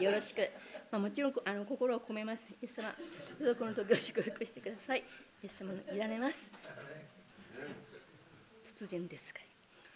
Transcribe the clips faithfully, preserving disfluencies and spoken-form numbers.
よろしく、まあ、もちろんあの心を込めます。イエス様、どうぞこの時を祝福してください。イエス様に委ねます。突然ですが、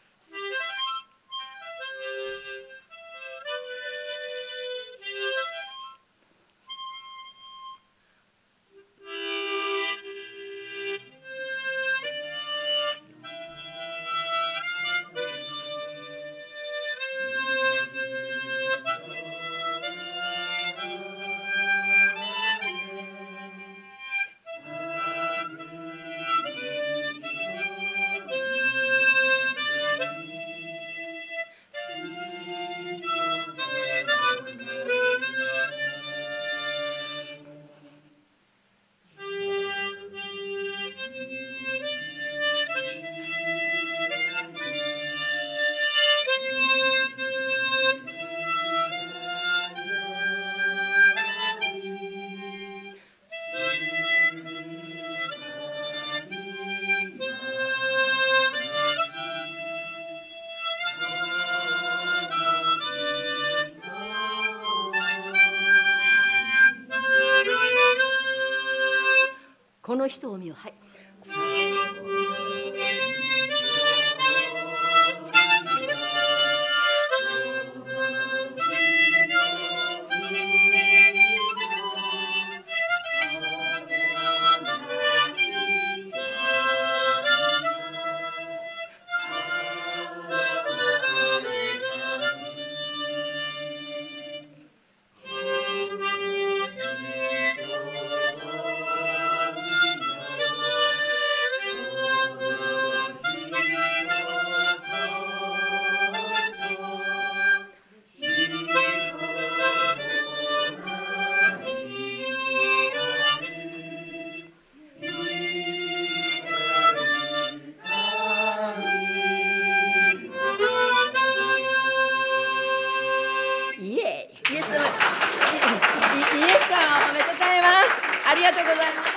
この人を見よう。はい。イエス様、イエス様おめでとうございます。ありがとうございます。